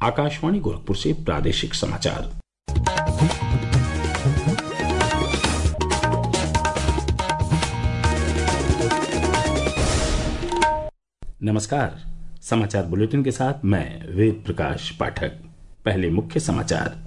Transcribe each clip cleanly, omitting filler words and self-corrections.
आकाशवाणी गोरखपुर से प्रादेशिक समाचार। नमस्कार। समाचार बुलेटिन के साथ मैं वेद प्रकाश पाठक। पहले मुख्य समाचार।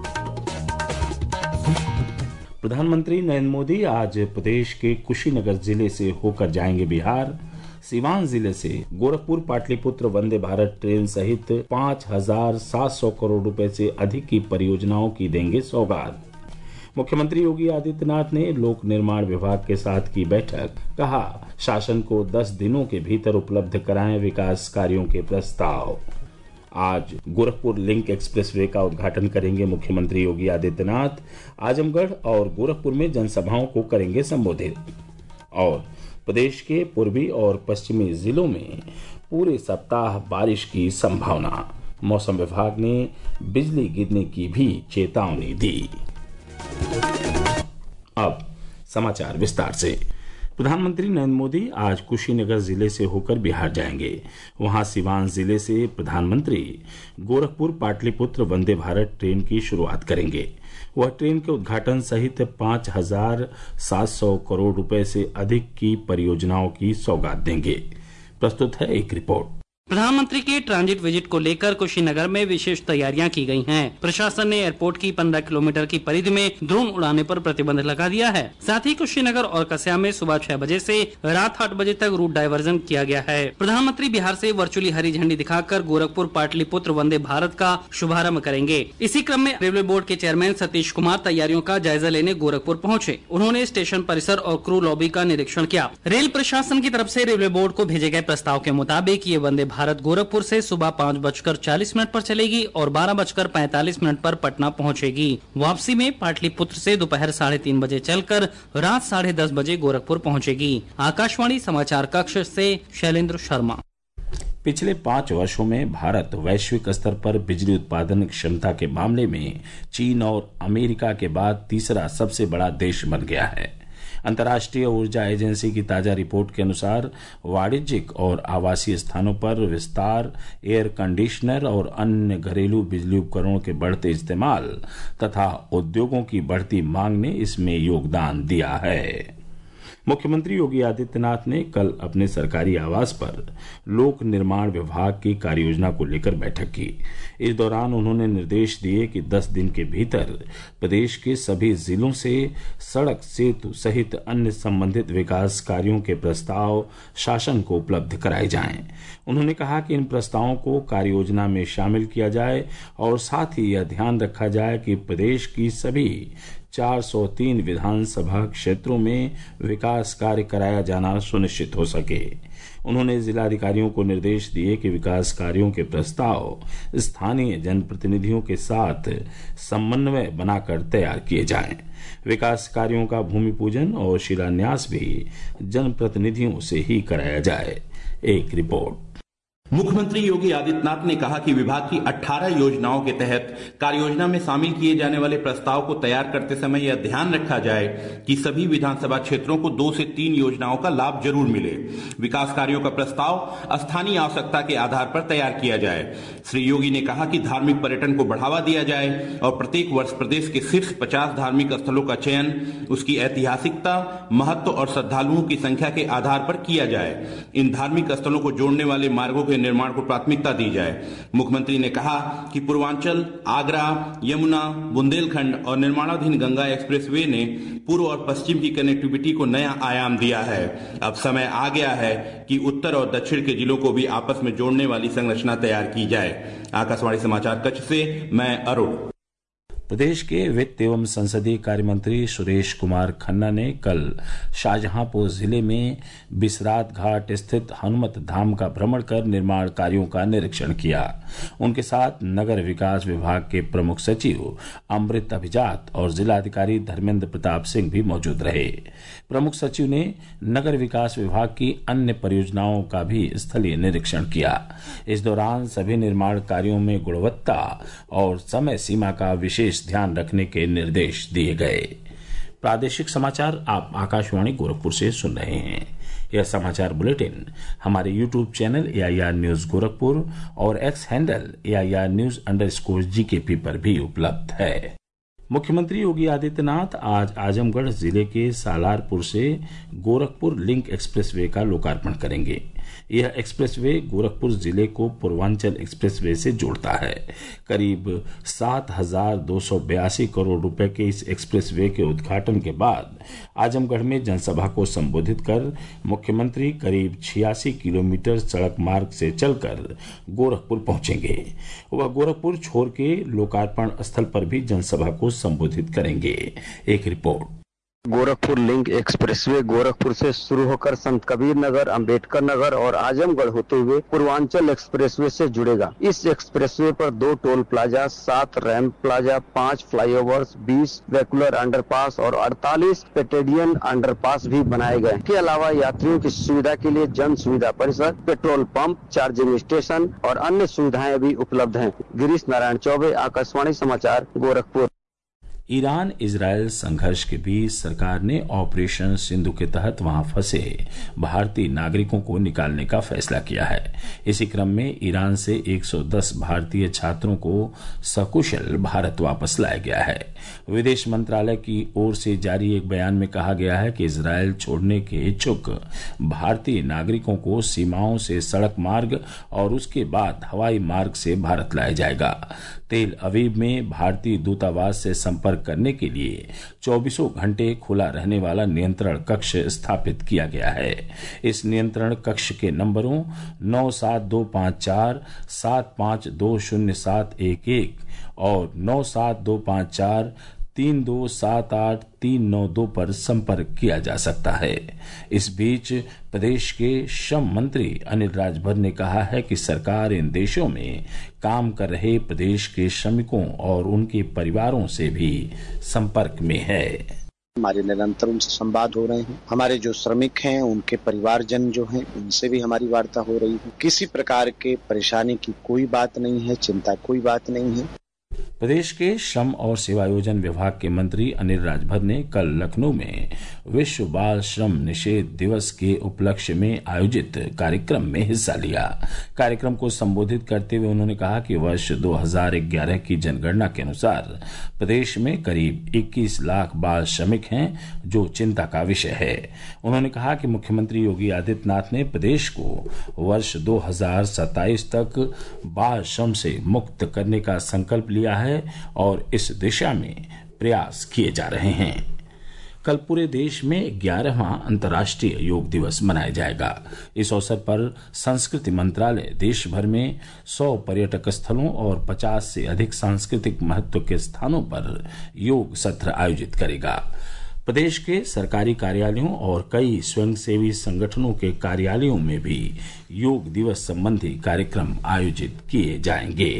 प्रधानमंत्री नरेंद्र मोदी आज प्रदेश के कुशीनगर जिले से होकर जाएंगे बिहार। सीवान जिले से गोरखपुर पाटलिपुत्र वंदे भारत ट्रेन सहित 5,700 करोड़ रुपए से अधिक की परियोजनाओं की देंगे सौगात। मुख्यमंत्री योगी आदित्यनाथ ने लोक निर्माण विभाग के साथ की बैठक। कहा, शासन को 10 दिनों के भीतर उपलब्ध कराएं विकास कार्यों के प्रस्ताव। आज गोरखपुर लिंक एक्सप्रेसवे का उद्घाटन करेंगे मुख्यमंत्री योगी आदित्यनाथ। आजमगढ़ और गोरखपुर में जनसभाओं को करेंगे संबोधित। और प्रदेश के पूर्वी और पश्चिमी जिलों में पूरे सप्ताह बारिश की संभावना। मौसम विभाग ने बिजली गिरने की भी चेतावनी दी। अब समाचार विस्तार से। प्रधानमंत्री नरेंद्र मोदी आज कुशीनगर जिले से होकर बिहार जाएंगे। वहां सीवान जिले से प्रधानमंत्री गोरखपुर पाटलिपुत्र वंदे भारत ट्रेन की शुरुआत करेंगे। वह ट्रेन के उद्घाटन सहित 5,700 करोड़ रुपए से अधिक की परियोजनाओं की सौगात देंगे। प्रस्तुत है एक रिपोर्ट। प्रधानमंत्री के ट्रांजिट विजिट को लेकर कुशीनगर में विशेष तैयारियां की गई हैं। प्रशासन ने एयरपोर्ट की 15 किलोमीटर की परिधि में ड्रोन उड़ाने पर प्रतिबंध लगा दिया है। साथ ही कुशीनगर और कस्या में सुबह 6 बजे से रात 8 बजे तक रूट डायवर्जन किया गया है। प्रधानमंत्री बिहार से वर्चुअली हरी झंडी दिखाकर गोरखपुर पाटलिपुत्र वंदे भारत का शुभारंभ करेंगे। इसी क्रम में रेलवे बोर्ड के चेयरमैन सतीश कुमार तैयारियों का जायजा लेने गोरखपुर पहुँचे। उन्होंने स्टेशन परिसर और क्रू लॉबी का निरीक्षण किया। रेल प्रशासन की तरफ से रेलवे बोर्ड को भेजे गए प्रस्ताव के मुताबिक ये वंदे भारत गोरखपुर से सुबह 5:40 पर चलेगी और 12:45 पर पटना पहुंचेगी। वापसी में पाटलिपुत्र से दोपहर 3:30 बजे चलकर रात 10:30 बजे गोरखपुर पहुंचेगी। आकाशवाणी समाचार कक्ष से शैलेंद्र शर्मा। पिछले 5 वर्षों में भारत वैश्विक स्तर पर बिजली उत्पादन क्षमता के मामले में चीन और अमेरिका के बाद तीसरा सबसे बड़ा देश बन गया है। अंतर्राष्ट्रीय ऊर्जा एजेंसी की ताजा रिपोर्ट के अनुसार वाणिज्यिक और आवासीय स्थानों पर विस्तार, एयर कंडीशनर और अन्य घरेलू बिजली उपकरणों के बढ़ते इस्तेमाल तथा उद्योगों की बढ़ती मांग ने इसमें योगदान दिया है। मुख्यमंत्री योगी आदित्यनाथ ने कल अपने सरकारी आवास पर लोक निर्माण विभाग की कार्ययोजना को लेकर बैठक की। इस दौरान उन्होंने निर्देश दिए कि 10 दिन के भीतर प्रदेश के सभी जिलों से सड़क, सेतु सहित अन्य संबंधित विकास कार्यों के प्रस्ताव शासन को उपलब्ध कराए जाएं। उन्होंने कहा कि इन प्रस्तावों को कार्ययोजना में शामिल किया जाए और साथ ही यह ध्यान रखा जाए कि प्रदेश की सभी 403 विधानसभा क्षेत्रों में विकास कार्य कराया जाना सुनिश्चित हो सके। उन्होंने जिलाधिकारियों को निर्देश दिए कि विकास कार्यों के प्रस्ताव स्थानीय जनप्रतिनिधियों के साथ समन्वय बनाकर तैयार किए जाएं। विकास कार्यों का भूमि पूजन और शिलान्यास भी जनप्रतिनिधियों से ही कराया जाए। एक रिपोर्ट। मुख्यमंत्री योगी आदित्यनाथ ने कहा कि विभाग की 18 योजनाओं के तहत कार्ययोजना में शामिल किए जाने वाले प्रस्ताव को तैयार करते समय यह ध्यान रखा जाए कि सभी विधानसभा क्षेत्रों को 2 से 3 योजनाओं का लाभ जरूर मिले। विकास कार्यों का प्रस्ताव स्थानीय आवश्यकता के आधार पर तैयार किया जाए। श्री योगी ने कहा कि धार्मिक पर्यटन को बढ़ावा दिया जाए और प्रत्येक वर्ष प्रदेश के शीर्ष 50 धार्मिक स्थलों का चयन उसकी ऐतिहासिकता, महत्व और श्रद्धालुओं की संख्या के आधार पर किया जाए। इन धार्मिक स्थलों को जोड़ने वाले मार्गों के निर्माण को प्राथमिकता दी जाए। मुख्यमंत्री ने कहा कि पूर्वांचल, आगरा, यमुना, बुंदेलखंड और निर्माणाधीन गंगा एक्सप्रेसवे ने पूर्व और पश्चिम की कनेक्टिविटी को नया आयाम दिया है। अब समय आ गया है कि उत्तर और दक्षिण के जिलों को भी आपस में जोड़ने वाली संरचना तैयार की जाए। आकाशवाणी समाचार कक्ष से मैं अरुण। प्रदेश के वित्त एवं संसदीय कार्य मंत्री सुरेश कुमार खन्ना ने कल शाहजहांपुर जिले में बिसरात घाट स्थित हनुमत धाम का भ्रमण कर निर्माण कार्यों का निरीक्षण किया। उनके साथ नगर विकास विभाग के प्रमुख सचिव अमृत अभिजात और जिलाधिकारी धर्मेंद्र प्रताप सिंह भी मौजूद रहे। प्रमुख सचिव ने नगर विकास विभाग की अन्य परियोजनाओं का भी स्थलीय निरीक्षण किया। इस दौरान सभी निर्माण कार्यों में गुणवत्ता और समय सीमा का विशेष ध्यान रखने के निर्देश दिए गए। प्रादेशिक समाचार आप आकाशवाणी गोरखपुर से सुन रहे हैं। यह समाचार बुलेटिन हमारे YouTube channel AIR news Gorakhpur और एक्स हैंडल AIR न्यूज_GKP पर भी उपलब्ध है। मुख्यमंत्री योगी आदित्यनाथ आज आजमगढ़ जिले के सालारपुर से गोरखपुर लिंक एक्सप्रेसवे का लोकार्पण करेंगे। यह एक्सप्रेसवे गोरखपुर जिले को पूर्वांचल एक्सप्रेसवे से जोड़ता है। करीब 7,282 करोड़ रुपए के इस एक्सप्रेसवे के उद्घाटन के बाद आजमगढ़ में जनसभा को संबोधित कर मुख्यमंत्री करीब 86 किलोमीटर सड़क मार्ग से चलकर गोरखपुर पहुंचेंगे। वह गोरखपुर छोर के लोकार्पण स्थल पर भी जनसभा को संबोधित करेंगे। एक report. Gorakhpur link expressway Gorakhpur से शुरू होकर संत कबीर नगर, अम्बेडकर नगर और आजमगढ़ होते हुए पूर्वांचल एक्सप्रेसवे से जुड़ेगा। इस एक्सप्रेसवे पर 2 toll plaza, 7 ramp plaza, 5 flyovers, 20 vehicular underpass और 48 पेटेडियन अंडरपास भी बनाए गए। इसके अलावा यात्रियों की सुविधा के लिए जन सुविधा परिसर, पेट्रोल पंप, चार्जिंग स्टेशन और अन्य सुविधाएं भी उपलब्ध हैं। गिरीश नारायण चौबे, आकाशवाणी समाचार, गोरखपुर। ईरान इजरायल संघर्ष के बीच सरकार ने ऑपरेशन सिंधु के तहत वहां फंसे भारतीय नागरिकों को निकालने का फैसला किया है। इसी क्रम में ईरान से 110 भारतीय छात्रों को सकुशल भारत वापस लाया गया है। विदेश मंत्रालय की ओर से जारी एक बयान में कहा गया है कि इजरायल छोड़ने के इच्छुक भारतीय नागरिकों को सीमाओं से सड़क मार्ग और उसके बाद हवाई मार्ग से भारत लाया जाएगा। तेल अवीव में भारतीय दूतावास से संपर्क करने के लिए 24 घंटे खुला रहने वाला नियंत्रण कक्ष स्थापित किया गया है। इस नियंत्रण कक्ष के नंबरों 97254 75200711 और 97254 3278392 पर संपर्क किया जा सकता है। इस बीच प्रदेश के श्रम मंत्री अनिल राजभर ने कहा है कि सरकार इन देशों में काम कर रहे प्रदेश के श्रमिकों और उनके परिवारों से भी संपर्क में है। हमारे निरंतर उनसे संवाद हो रहे हैं। हमारे जो श्रमिक हैं उनके परिवारजन जो हैं उनसे भी हमारी वार्ता हो रही है। किसी प्रकार के परेशानी की कोई बात नहीं है, चिंता कोई बात नहीं है। प्रदेश के श्रम और सेवायोजन विभाग के मंत्री अनिल राजभर ने कल लखनऊ में विश्व बाल श्रम निषेध दिवस के उपलक्ष्य में आयोजित कार्यक्रम में हिस्सा लिया। कार्यक्रम को संबोधित करते हुए उन्होंने कहा कि वर्ष 2011 की जनगणना के अनुसार प्रदेश में करीब 21 लाख बाल श्रमिक हैं, जो चिंता का विषय है। उन्होंने कहा कि मुख्यमंत्री योगी आदित्यनाथ ने प्रदेश को वर्ष 2027 तक बाल श्रम से मुक्त करने का संकल्प लिया है और इस दिशा में प्रयास किए जा रहे हैं। कल पूरे देश में 11वां अंतर्राष्ट्रीय योग दिवस मनाया जाएगा। इस अवसर पर संस्कृति मंत्रालय देश भर में 100 पर्यटक स्थलों और 50 से अधिक सांस्कृतिक महत्व के स्थानों पर योग सत्र आयोजित करेगा। प्रदेश के सरकारी कार्यालयों और कई स्वयंसेवी संगठनों के कार्यालयों में भी योग दिवस संबंधी कार्यक्रम आयोजित किए जाएंगे।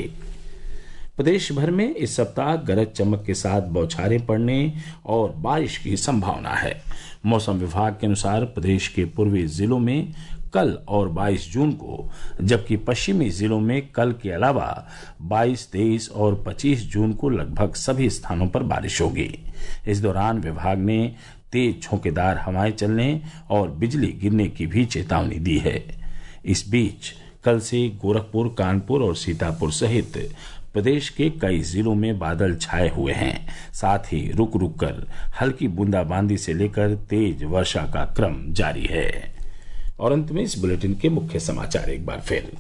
प्रदेश भर में इस सप्ताह गरज चमक के साथ बौछारें पड़ने और बारिश की संभावना है। मौसम विभाग के अनुसार प्रदेश के पूर्वी जिलों में कल और 22 जून को, जबकि पश्चिमी जिलों में कल के अलावा 22, 23 और 25 जून को लगभग सभी स्थानों पर बारिश होगी। इस दौरान विभाग ने तेज झोंकेदार हवाएं चलने और बिजली गिरने की भी चेतावनी दी है। इस बीच कल से गोरखपुर, कानपुर और सीतापुर सहित प्रदेश के कई जिलों में बादल छाए हुए हैं। साथ ही रुक रुक कर हल्की बूंदाबांदी से लेकर तेज वर्षा का क्रम जारी है। और अंत में इस बुलेटिन के मुख्य समाचार एक बार फिर।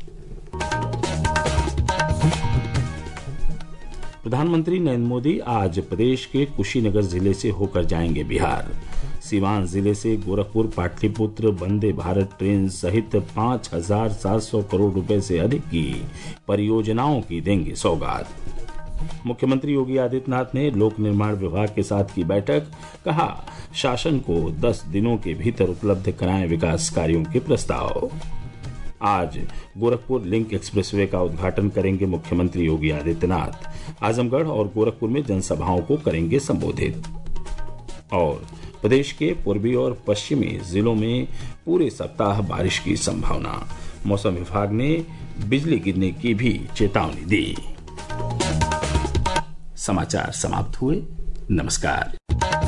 प्रधानमंत्री नरेंद्र मोदी आज प्रदेश के कुशीनगर जिले से होकर जाएंगे बिहार। सीवान जिले से गोरखपुर पाटलिपुत्र वंदे भारत ट्रेन सहित 5,700 करोड़ रुपए से अधिक की परियोजनाओं की देंगे सौगात। मुख्यमंत्री योगी आदित्यनाथ ने लोक निर्माण विभाग के साथ की बैठक, कहा शासन को 10 दिनों के भीतर उपलब्ध कराएं विकास कार्यों के प्रस्ताव। आज गोरखपुर लिंक एक्सप्रेसवे का उद्घाटन करेंगे मुख्यमंत्री योगी आदित्यनाथ। आजमगढ़ और गोरखपुर में जनसभाओं को करेंगे संबोधित। और प्रदेश के पूर्वी और पश्चिमी जिलों में पूरे सप्ताह बारिश की संभावना। मौसम विभाग ने बिजली गिरने की भी चेतावनी दी। समाचार समाप्त हुए। नमस्कार।